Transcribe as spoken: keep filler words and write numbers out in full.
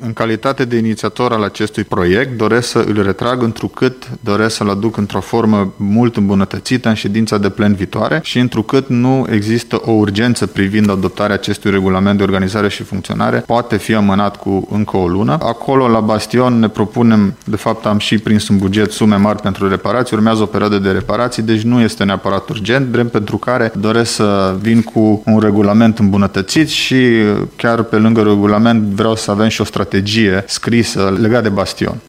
În calitate de inițiator al acestui proiect, doresc să îl retrag întrucât doresc să-l aduc într-o formă mult îmbunătățită în ședința de plen viitoare și întrucât nu există o urgență privind adoptarea acestui regulament de organizare și funcționare, poate fi amânat cu încă o lună. Acolo, la Bastion, ne propunem, de fapt am și prins în buget sume mari pentru reparații, urmează o perioadă de reparații, deci nu este neapărat urgent, drept pentru care doresc să vin cu un regulament îmbunătățit și chiar pe lângă regulament vreau să avem și o strategie scrisă legat de Bastion.